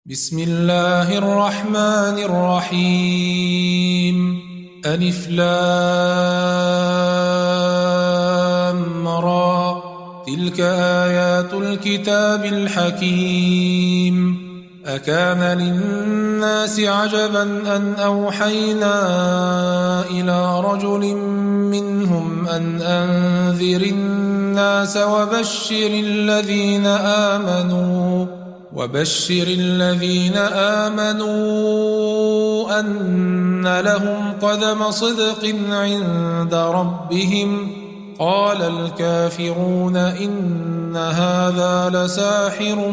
بسم الله الرحمن الرحيم ألف لام را تلك آيات الكتاب الحكيم أكان للناس عجبا أن أوحينا إلى رجل منهم أن أنذر الناس وبشر الذين آمنوا أن لهم قدم صدق عند ربهم قال الكافرون إن هذا لساحر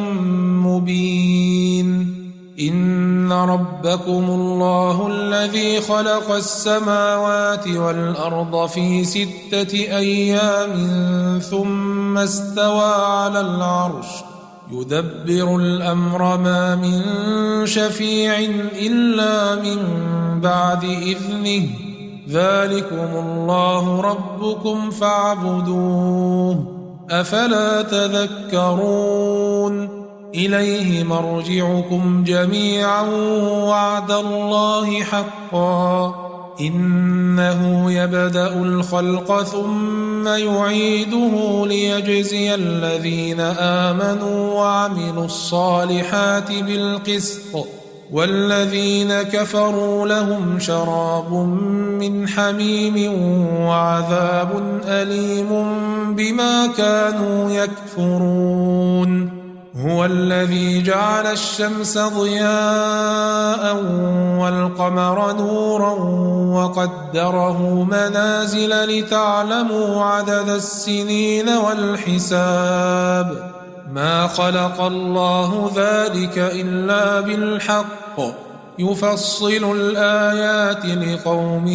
مبين إن ربكم الله الذي خلق السماوات والأرض في 6 أيام ثم استوى على العرش يدبر الأمر ما من شفيع إلا من بعد إذنه ذلكم الله ربكم فاعبدوه أفلا تذكرون إليه مرجعكم جميعا وعد الله حقا إنه يبدأ الخلق ثم يعيده ليجزي الذين آمنوا وعملوا الصالحات بالقسط والذين كفروا لهم شراب من حميم وعذاب أليم بما كانوا يكفرون هو الذي جعل الشمس ضياء والقمر نورا وقدره منازل لتعلموا عدد السنين والحساب ما خلق الله ذلك إلا بالحق يفصل الآيات لقوم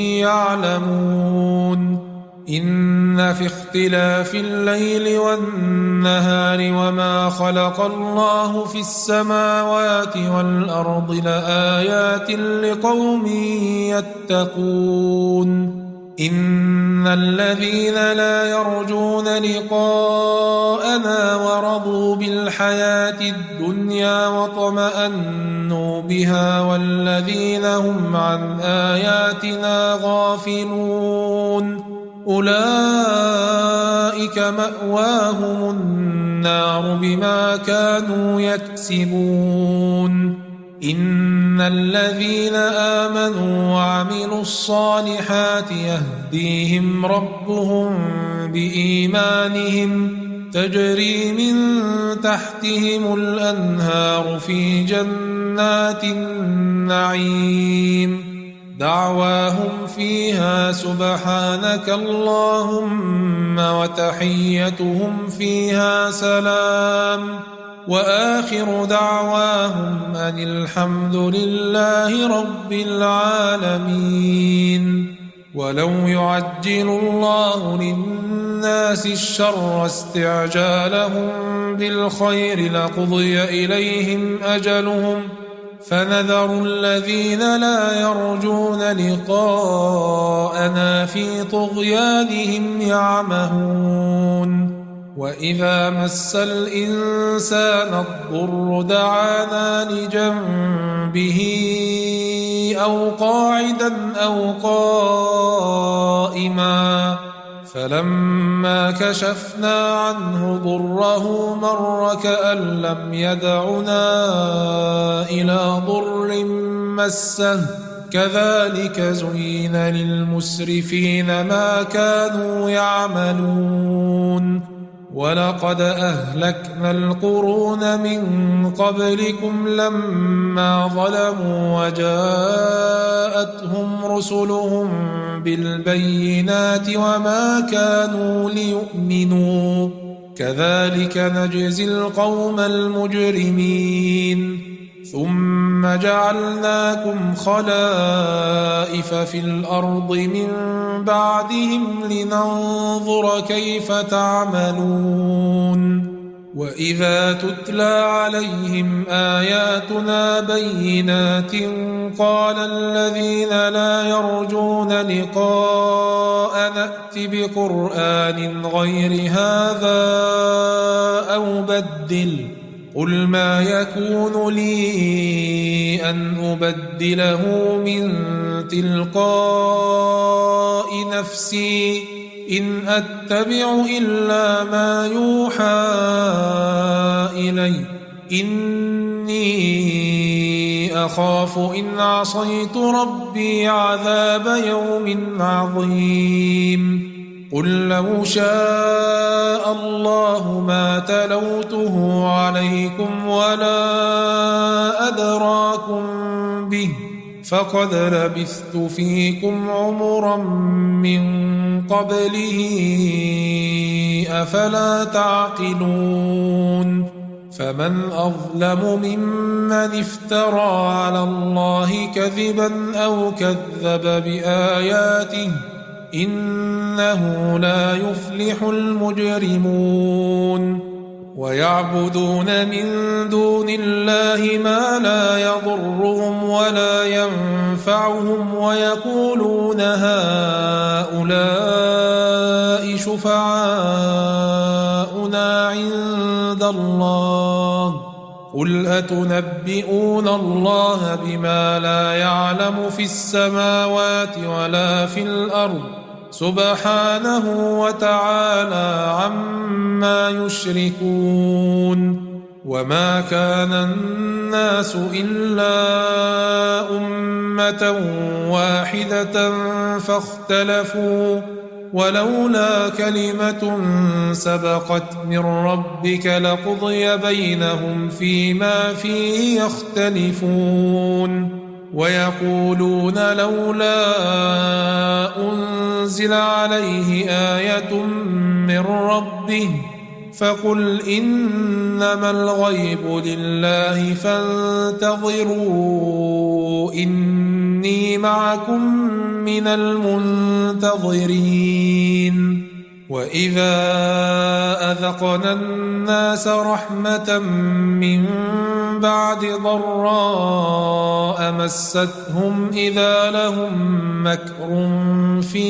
يعلمون إن في اختلاف الليل والنهار وما خلق الله في السماوات والأرض لآيات لقوم يتقون إن الذين لا يرجون لقاءنا ورضوا بالحياة الدنيا واطمأنوا بها والذين هم عن آياتنا غافلون أولئك مأواهم النار بما كانوا يكسبون إن الذين آمنوا وعملوا الصالحات يهديهم ربهم بإيمانهم تجري من تحتهم الأنهار في جنات النعيم دعواهم فيها سبحانك اللهم وتحيتهم فيها سلام وآخر دعواهم أن الحمد لله رب العالمين ولو يعجل الله للناس الشر استعجالهم بالخير لقضي إليهم أجلهم فنذر الذين لا يرجون لقاءنا في طغيانهم يعمهون وإذا مس الإنسان الضر دعانا لجنبه أو قاعدا أو قائما فلما كشفنا عنه ضره مر كأن لم يدعنا إلى ضر مسه كذلك زين للمسرفين ما كانوا يعملون ولقد أهلكنا القرون من قبلكم لما ظلموا وجاءتهم رسلهم بالبينات وما كانوا ليؤمنوا كذلك نجزي القوم المجرمين ثم جعلناكم خلائف في الأرض من بعدهم لننظر كيف تعملون وإذا تتلى عليهم آياتنا بينات قال الذين لا يرجون لقاء نأت بقرآن غير هذا أو بدل قل ما يكون لي أن أبدله من تلقاء نفسي إن أتبع إلا ما يوحى إلي إني أخاف إن عصيت ربي عذاب يوم عظيم قل لو شاء الله ما تلوته عليكم ولا أدراكم به فقد لبثت فيكم عمرا من قبله أفلا تعقلون فمن أظلم ممن افترى على الله كذبا أو كذب بآياته إنه لا يفلح المجرمون ويعبدون من دون الله ما لا يضرهم ولا ينفعهم ويقولون هؤلاء شفعاؤنا عند الله قل أتنبئون الله بما لا يعلم في السماوات ولا في الأرض سبحانه وتعالى عما يشركون وما كان الناس إلا أمة واحدة فاختلفوا ولولا كلمة سبقت من ربك لقضي بينهم فيما فيه يختلفون ويقولون لولا أنزل عليه آية من ربه فقل إنما الغيب لله فانتظروا إني معكم من المنتظرين وإذا أذقنا الناس رحمة من بعد ضراء مستهم إذا لهم مكر في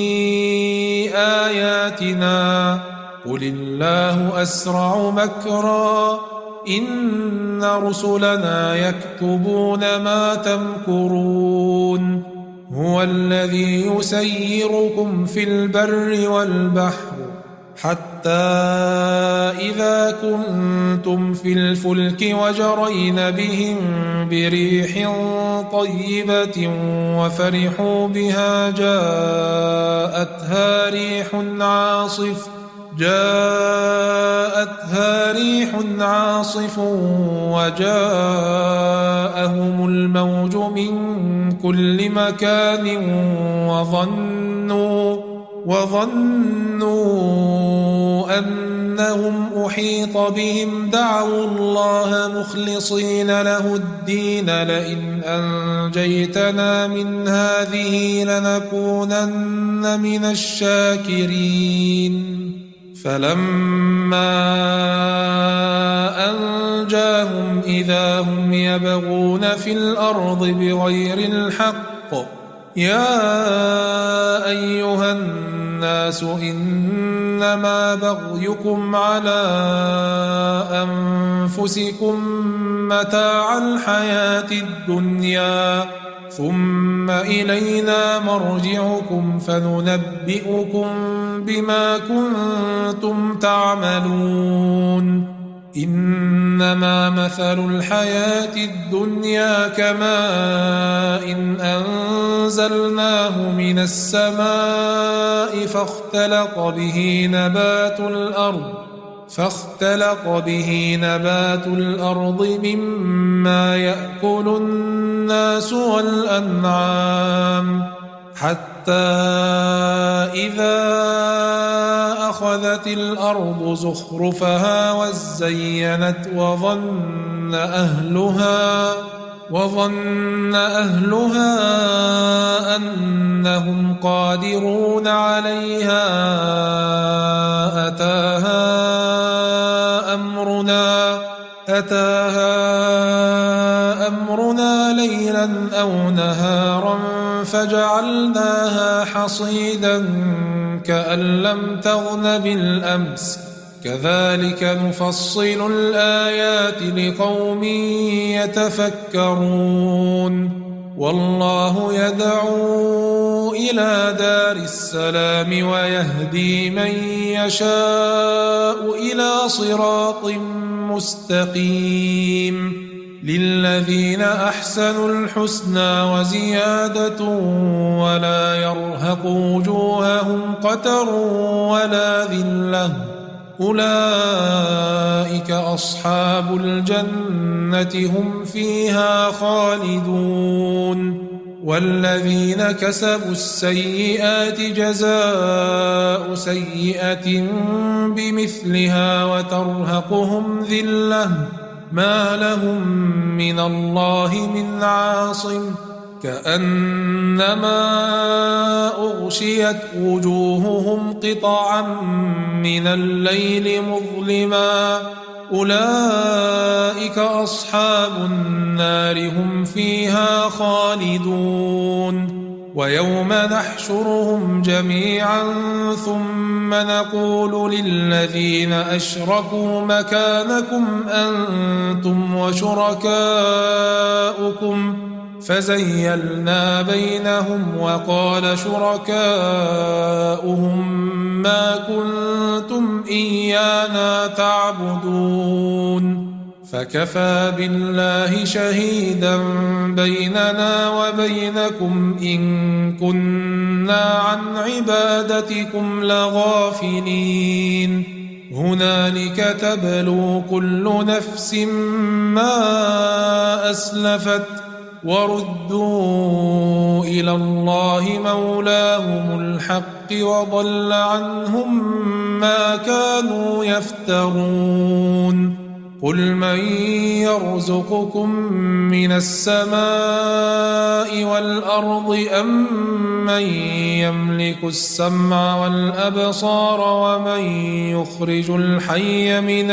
آياتنا قل الله أسرع مكرا إن رسلنا يكتبون ما تمكرون هو الذي يسيركم في البر والبحر حتى إذا كنتم في الفلك وجرين بهم بريح طيبة وفرحوا بها جاءتها ريح عاصف وجاءهم الموج من كل مكان وظنوا أنهم أحيط بهم دعوا الله مخلصين له الدين لئن أنجيتنا من هذه لنكونن من الشاكرين فلما أنجاهم إذا هم يبغون في الأرض بغير الحق يا أيها الناس إنما بغيكم على أنفسكم متاع الحياة الدنيا ثم إلينا مرجعكم فننبئكم بما كنتم تعملون إنما مثل الحياة الدنيا كماء إن أنزلناه من السماء فاختلط به نبات الأرض مما يأكل الناس والأنعام حتى إذا أخذت الأرض زخرفها وزينت وظن أهلها أنهم قادرون عليها أتاها أمرنا ليلا أو نهارا فجعلناها حصيدا كأن لم تغن بالأمس كذلك نفصل الآيات لقوم يتفكرون والله يدعو إلى دار السلام ويهدي من يشاء إلى صراط مستقيم للذين أحسنوا الحسنى وزيادة ولا يرهق وجوههم قتر ولا ذلة أولئك أصحاب الجنة هم فيها خالدون والذين كسبوا السيئات جزاء سيئة بمثلها وترهقهم ذلة ما لهم من الله من عاصم كأنما أغشيت وجوههم قطعا من الليل مظلما أولئك أصحاب النار هم فيها خالدون ويوم نحشرهم جميعا ثم نقول للذين أشركوا مكانكم أنتم وشركاؤكم فزيلنا بينهم وقال شركاؤهم ما كنتم إيانا تعبدون فكفى بالله شهيدا بيننا وبينكم إن كنا عن عبادتكم لغافلين هنالك تبلو كل نفس ما أسلفت وردوا إلى الله مولاهم الحق وضل عنهم ما كانوا يفترون قل من يرزقكم من السماء والأرض أم من يملك السمع والأبصار ومن يخرج الحي من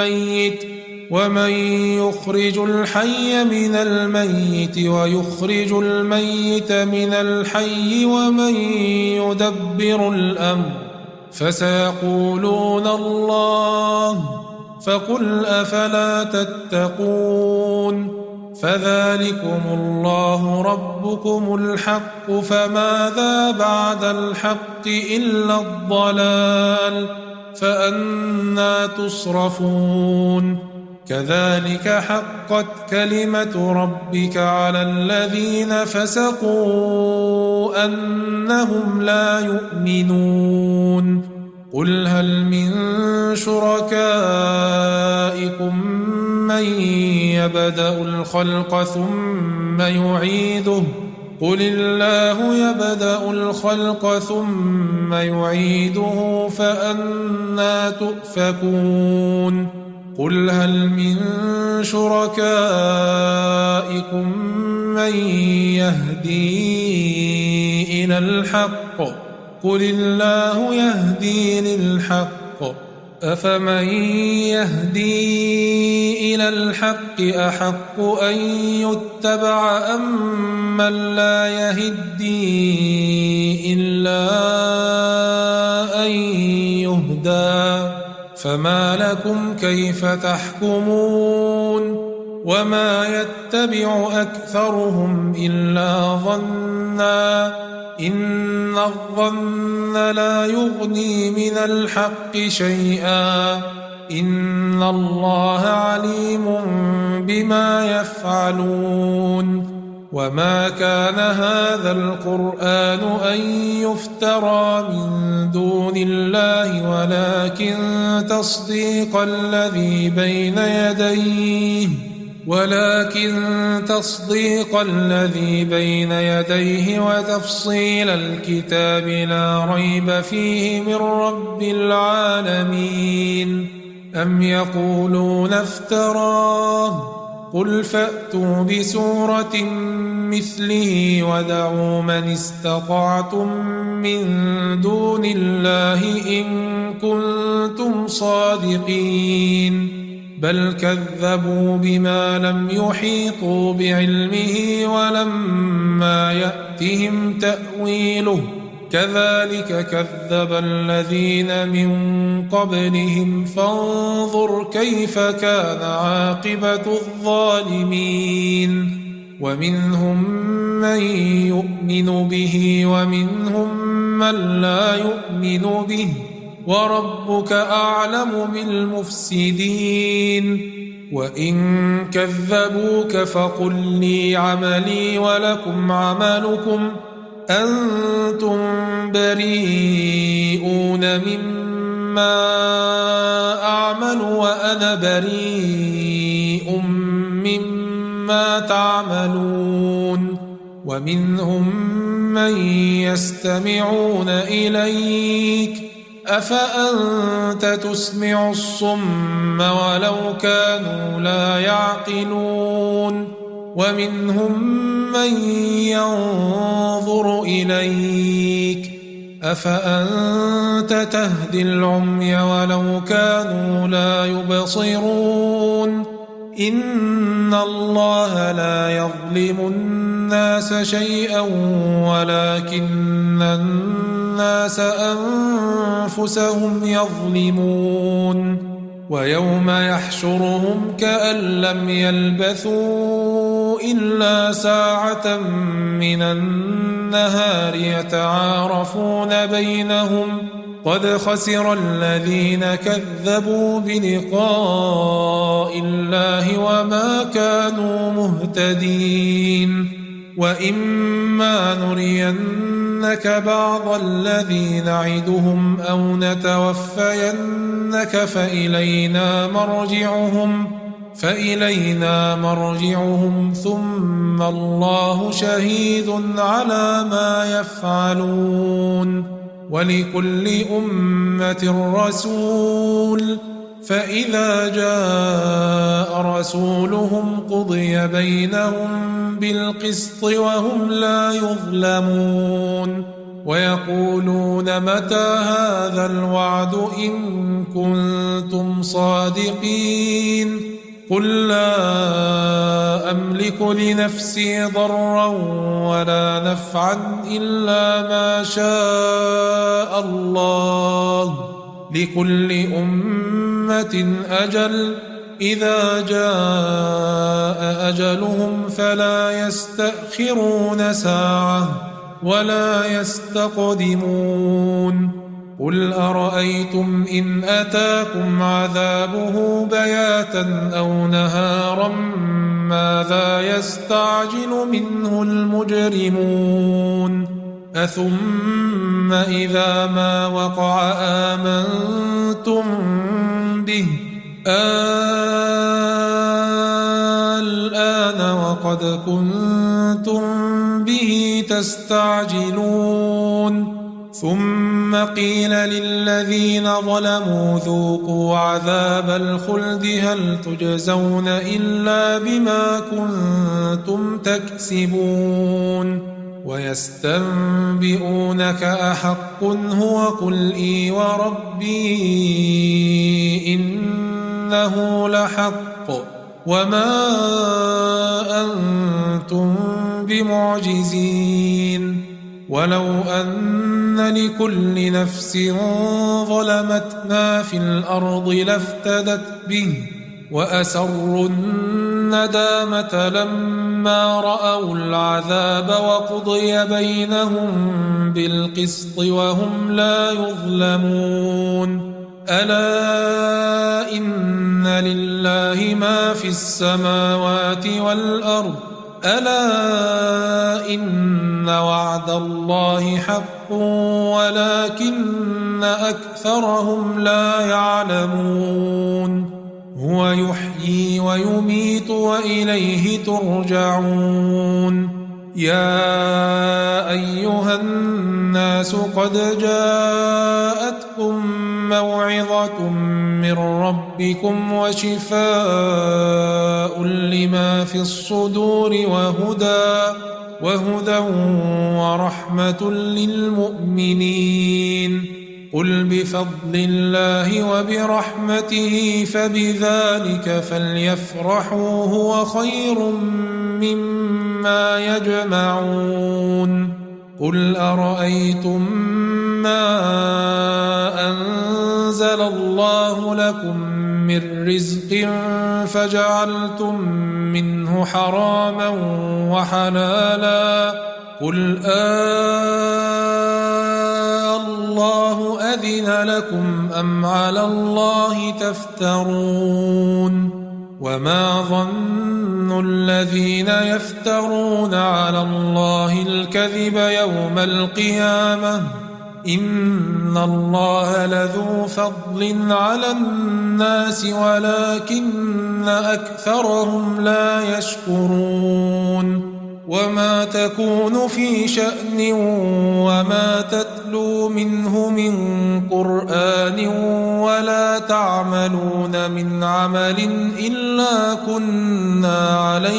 الميت ويخرج الميت من الحي ومن يدبر الأمر فسيقولون الله فقل أفلا تتقون فذلكم الله ربكم الحق فماذا بعد الحق إلا الضلال فأنى تصرفون كذلك حقت كلمة ربك على الذين فسقوا أنهم لا يؤمنون قل هل من شركائكم من يبدأ الخلق ثم يعيده قل الله يبدأ الخلق ثم يعيده فأنى تؤفكون قل هل من شركائكم من يهدي إلى الحق قل الله يهدي للحق أفمن يهدي إلى الحق أحق أن يتبع أم من لا يهدي إلا أن يهدى فما لكم كيف تحكمون وما يتبع أكثرهم إلا ظنا إن الظن لا يغني من الحق شيئا إن الله عليم بما يفعلون وما كان هذا القرآن أن يفترى من دون الله ولكن تصديق الذي بين يديه وتفصيل الكتاب لا ريب فيه من رب العالمين أم يقولون افتراه قل فأتوا بسورة مثله ودعوا من استطعتم من دون الله إن كنتم صادقين بل كذبوا بما لم يحيطوا بعلمه ولما يأتهم تأويله كذلك كذب الذين من قبلهم فانظر كيف كان عاقبة الظالمين ومنهم من يؤمن به ومنهم من لا يؤمن به وربك أعلم بالمفسدين وإن كذبوك فقل لي عملي ولكم عملكم أنتم بريئون مما أعمل وأنا بريء مما تعملون ومنهم من يستمعون إليك أفأنت تسمع الصم ولو كانوا لا يعقلون ومنهم من ينظر إليك أفأنت تهدي العمي ولو كانوا لا يبصرون إن الله لا يظلم الناس شيئا ولكن الناس أنفسهم يظلمون ويوم يحشرهم كأن لم يلبثوا إلا ساعة من النهار يتعارفون بينهم قد خسر الذين كذبوا بلقاء الله وما كانوا مهتدين وإما نرينك بعض الذي نعدهم أو نتوفينك فإلينا مرجعهم ثم الله شهيد على ما يفعلون ولكل أمة رسول فإذا جاء رسولهم قضي بينهم بالقسط وهم لا يظلمون ويقولون متى هذا الوعد إن كنتم صادقين قل لا أملك لنفسي ضرا ولا نفعا إلا ما شاء الله لكل أمة أجل إذا جاء أجلهم فلا يستأخرون ساعة ولا يستقدمون قل أرأيتم إن أتاكم عذابه بياتا أو نهارا ماذا يستعجل منه المجرمون أثم إذا ما وقع آمنتم به الآن وقد كنتم به تستعجلون ثم قيل للذين ظلموا ذوقوا عذاب الخلد هل تجزون إلا بما كنتم تكسبون ويستنبئونك أحق هو قل إي وربي إنه لحق وما أنتم بمعجزين ولو أن لكل نفس ظلمت ما في الأرض لافتدت به وأسروا الندامة لما رأوا العذاب وقضي بينهم بالقسط وهم لا يظلمون ألا إن لله ما في السماوات والأرض ألا إن وعد الله حق ولكن أكثرهم لا يعلمون هو يحيي ويميت وإليه ترجعون يا أيها الناس قد جاءتكم موعظة من ربكم وشفاء لما في الصدور وهدى ورحمة للمؤمنين قل بفضل الله وبرحمته فبذلك فليفرحوا هو خير مما يجمعون قل أرأيتم ما أنزل الله لكم من رزق فجعلتم منه حراما وحلالا قل الله أذن لكم أم على الله تفترون وما ظن الذين يفترون على الله الكذب يوم القيامة إن الله لذو فضل على الناس ولكن أكثرهم لا يشكرون وما تكون في شأن وما تتلو منه من قرآن ولا تعملون من عمل إلا كنا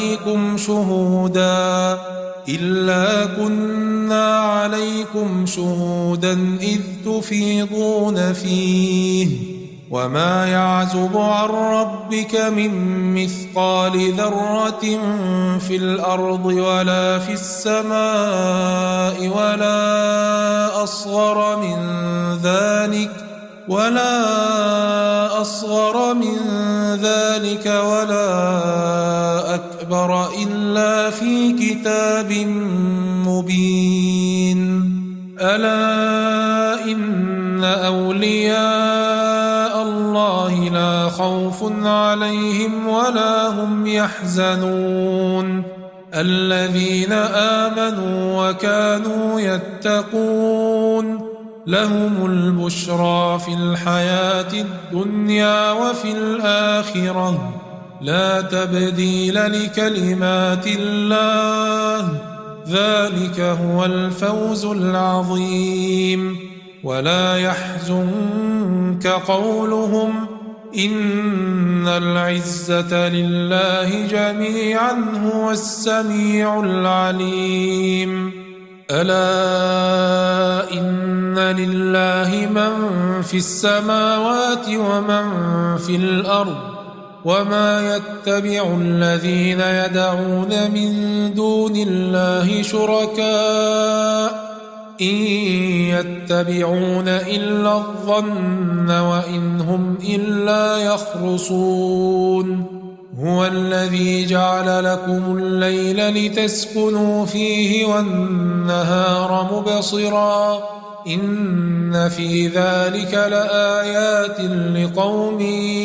عليكم شهودا إذ تفيضون فيه وما يعزب عن ربك من مثقال ذرة في الأرض ولا في السماء ولا أصغر من ذلك ولا أكبر إلا في كتاب مبين ألا إن أولياء الله لا خوف عليهم ولا هم يحزنون الذين آمنوا وكانوا يتقون لهم البشرى في الحياة الدنيا وفي الآخرة لا تبديل لكلمات الله ذلك هو الفوز العظيم ولا يحزنك قولهم إن العزة لله جميعا هو السميع العليم ألا إن لله من في السماوات ومن في الأرض وما يتبع الذين يدعون من دون الله شركاء إن يتبعون إلا الظن وإن هم إلا يخرصون هو الذي جعل لكم الليل لتسكنوا فيه والنهار مبصرا إن في ذلك لآيات لقوم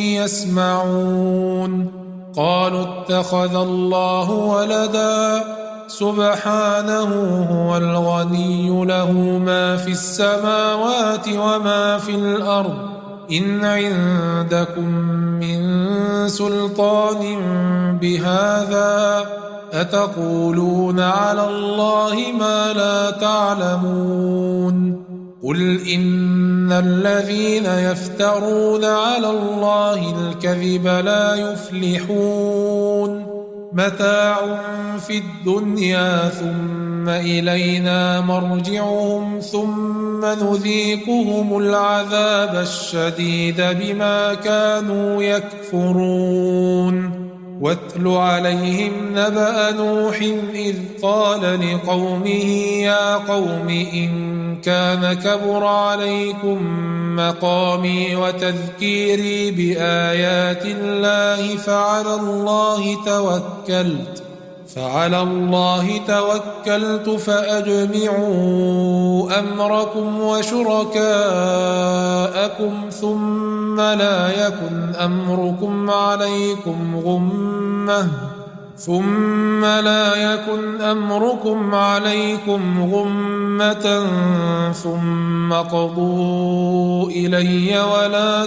يسمعون قالوا اتخذ الله ولدا سبحانه هو الغني له ما في السماوات وما في الأرض إن عندكم من سلطان بهذا أتقولون على الله ما لا تعلمون قل إن الذين يفترون على الله الكذب لا يفلحون متاع في الدنيا ثم إلينا مرجعهم ثم نذيقهم العذاب الشديد بما كانوا يكفرون واتل عليهم نبأ نوح إذ قال لقومه يا قوم إن كان كبر عليكم مقامي وتذكيري بآيات الله فعلى الله توكلت فأجمعوا أمركم وشركاءكم ثم لا يكن أمركم عليكم غمة ثم قضوا إلي ولا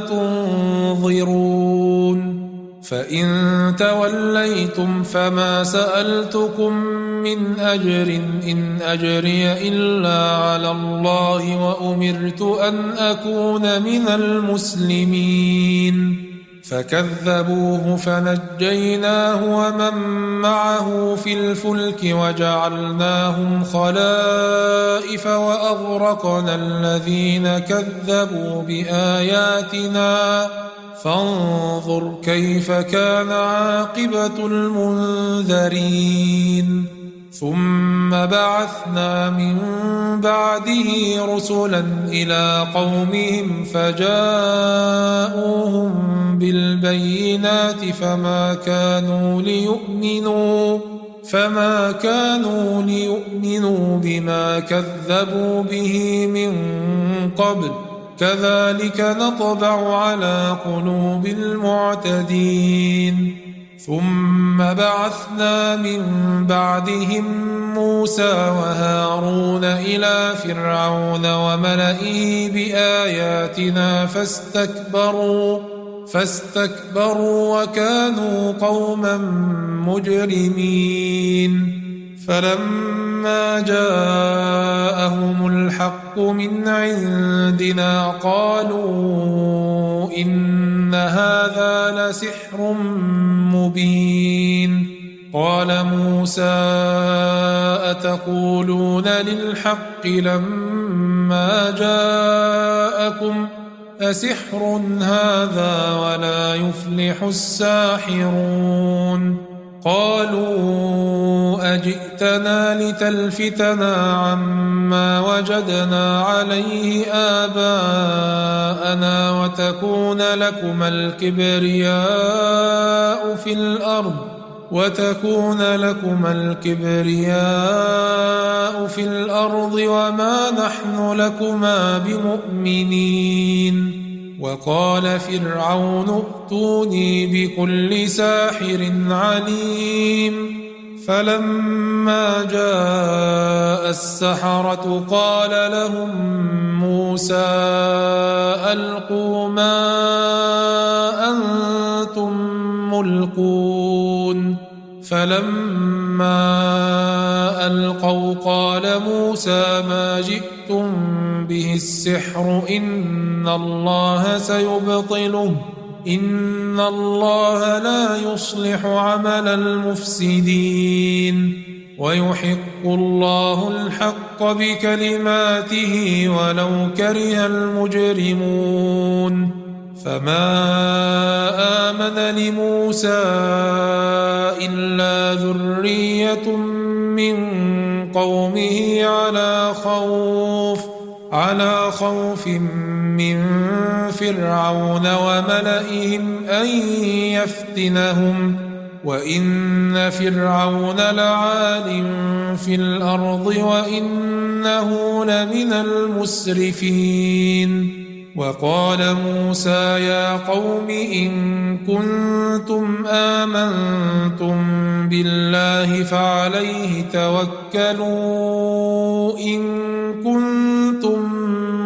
تنظرون فإن توليتم فما سألتكم من أجر إن أجري إلا على الله وأمرت أن أكون من المسلمين فكذبوه فنجيناه ومن معه في الفلك وجعلناهم خلائف وأغرقنا الذين كذبوا بآياتنا فانظر كيف كان عاقبة المنذرين ثم بعثنا من بعده رسلا إلى قومهم فجاءوهم بالبينات فما كانوا ليؤمنوا بما كذبوا به من قبل كذلك نطبع على قلوب المعتدين ثم بعثنا من بعدهم موسى وهارون إلى فرعون وملئه بآياتنا فاستكبروا وكانوا قوما مجرمين فلما جاءهم الحق من عندنا قالوا إن هذا لسحر مبين قال موسى أتقولون للحق لما جاءكم أسحر هذا ولا يفلح الساحرون قالوا أجئتنا لتلفتنا عما وجدنا عليه آباءنا وتكون لكما الكبرياء في الأرض وما نحن لكما بمؤمنين وقال فرعون ائتوني بكل ساحر عليم فلما جاء السحرة قال لهم موسى ألقوا ما أنتم ملقون فلما ألقوا قال موسى ما جئتم به السحر إن الله سيبطله إن الله لا يصلح عمل المفسدين ويحق الله الحق بكلماته ولو كره المجرمون فما آمن لموسى إلا ذرية من قومه على خوف من فرعون وملئهم أن يفتنهم وإن فرعون لعال في الأرض وإنه لمن المسرفين وقال موسى يا قوم إن كنتم آمنتم بالله فعليه توكلوا إن كنتم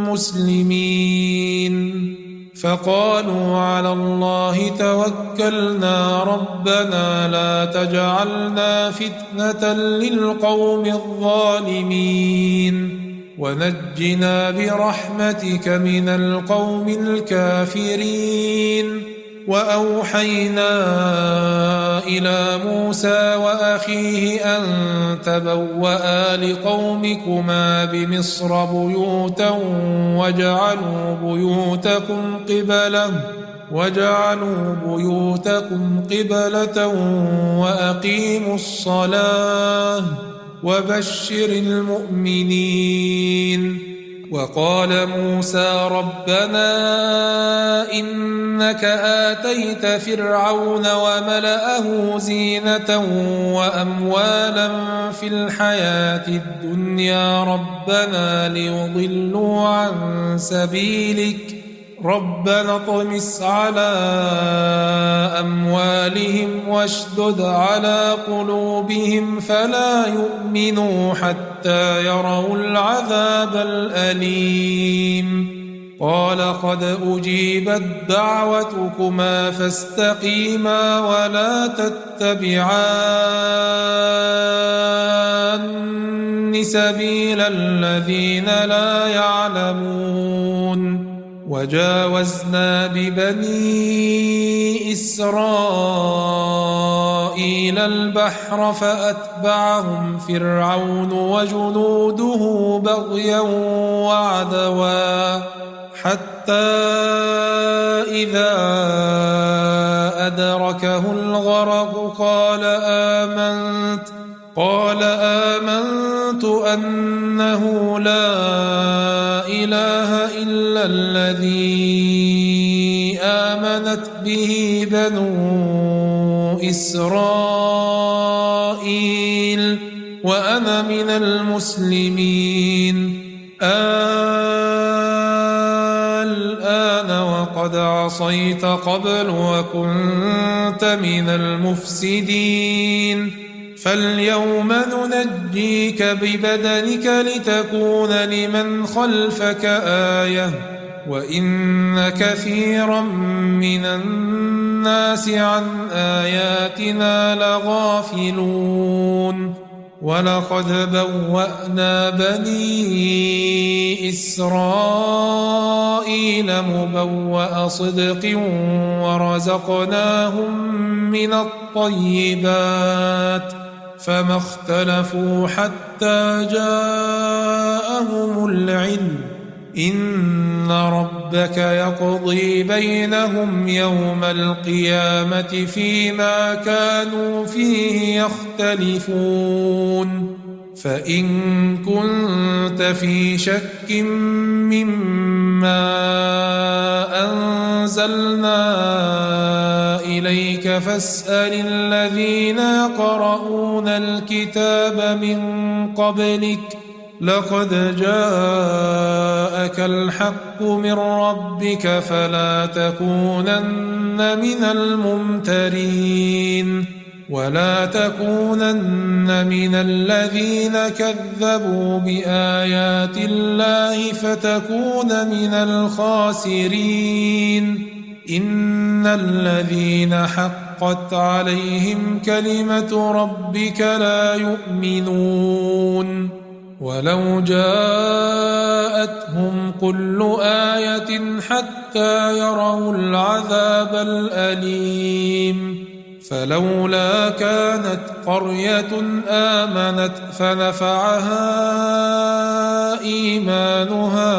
مسلمين فقالوا على الله توكلنا ربنا لا تجعلنا فتنة للقوم الظالمين ونجنا برحمتك من القوم الكافرين وأوحينا إلى موسى وأخيه أن تبوأ لقومكما بمصر بيوتا وجعلوا بيوتكم قبلة وأقيموا الصلاة وبشر المؤمنين وقال موسى ربنا إنك آتيت فرعون وملأه زينة وأموالا في الحياة الدنيا ربنا ليضلوا عن سبيلك ربنا اطمس على أموالهم واشدد على قلوبهم فلا يؤمنوا حتى يروا العذاب الأليم قال قد أجيبت دعوتكما فاستقيما ولا تتبعان سبيل الذين لا يعلمون وجاوزنا ببني إسرائيل البحر فأتبعهم فرعون وجنوده بغيا وعدوا حتى إذا أدركه الغرق قال آمنت أنه لا إله إلا الذي آمنت به بنو إسرائيل وأنا من المسلمين الآن وقد عصيت قبل وكنت من المفسدين فاليوم ننجيك ببدنك لتكون لمن خلفك آية وإن كثيرا من الناس عن آياتنا لغافلون ولقد بوأنا بني إسرائيل مبوأ صدق ورزقناهم من الطيبات فما اختلفوا حتى جاءهم العلم إن ربك يقضي بينهم يوم القيامة فيما كانوا فيه يختلفون فإن كنت في شك مما أنزلنا إليك فاسأل الذين يقرؤون الكتاب من قبلك لقد جاءك الحق من ربك فلا تكونن من الممترين ولا تكونن من الذين كذبوا بآيات الله فتكون من الخاسرين إن الذين حقت عليهم كلمة ربك لا يؤمنون ولو جاءتهم كل آية حتى يروا العذاب الأليم فلولا كانت قرية آمنت فنفعها إيمانها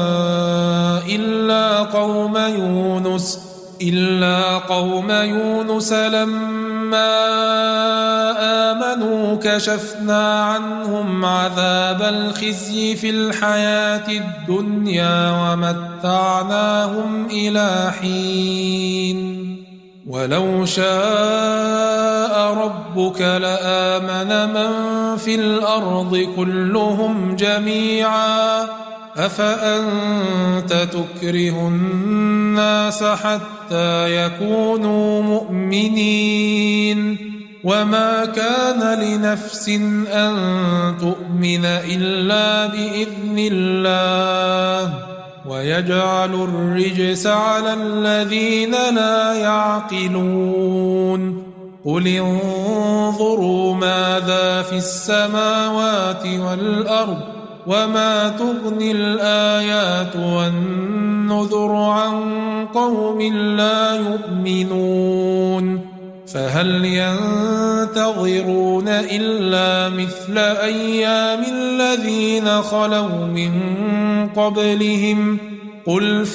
إلا قوم يونس لما آمنوا كشفنا عنهم عذاب الخزي في الحياة الدنيا ومتعناهم إلى حين ولو شاء ربك لآمن من في الأرض كلهم جميعا أفأنت تكره الناس حتى يكونوا مؤمنين وما كان لنفس أن تؤمن إلا بإذن الله ويجعل الرجس على الذين لا يعقلون قل انظروا ماذا في السماوات والأرض وما تغني الآيات والنذر عن قوم لا يؤمنون فهل ينتظرون إلا مثل أيام الذين خلوا من قبلهم قل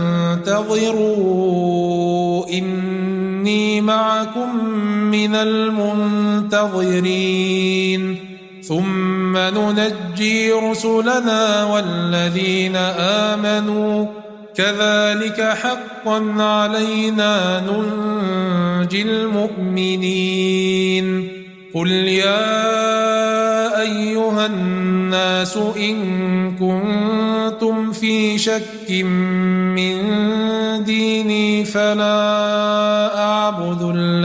فانتظروا إني معكم من المنتظرين ثم ننجي رسلنا والذين آمنوا كذلك حقا علينا ننجي المؤمنين قل يا أيها الناس إن كنتم في شك من ديني فلا أعبد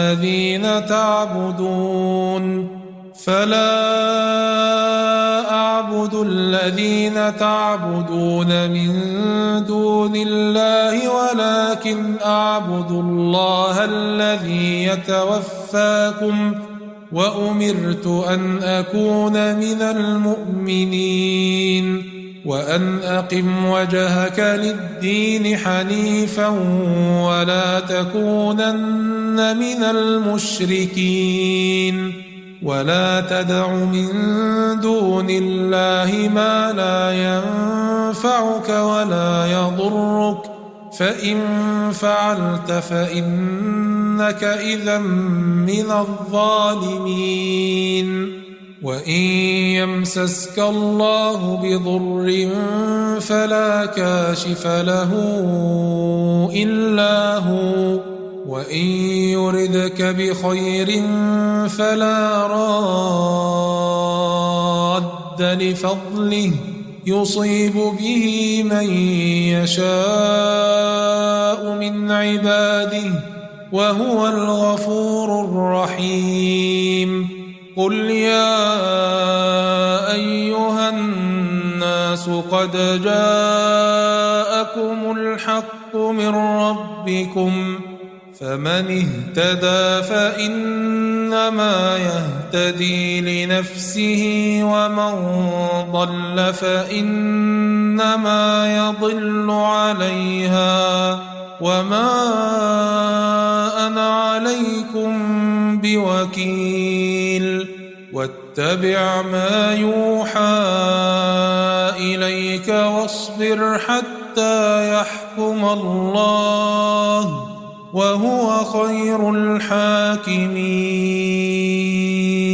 الذين تعبدون من دون الله ولكن أعبد الله الذي يتوفاكم وأمرت أن أكون من المؤمنين وأن أقم وجهك للدين حنيفا ولا تكونن من المشركين ولا تدع من دون الله ما لا ينفعك ولا يضرك فإن فعلت فإنك إذا من الظالمين وإن يمسسك الله بضر فلا كاشف له إلا هو، وإن يردك بخير فلا راد لفضله يصيب به من يشاء من عباده وهو الغفور الرحيم. قل يا أيها الناس قد جاءكم الحق من ربكم، فمن اهتدى فإنما يهتدي لنفسه، ومن ضل فإنما يضل عليها، وما أنا عليكم بوكيل. واتبع ما يوحى إليك واصبر حتى يحكم الله، وهو خير الحاكمين.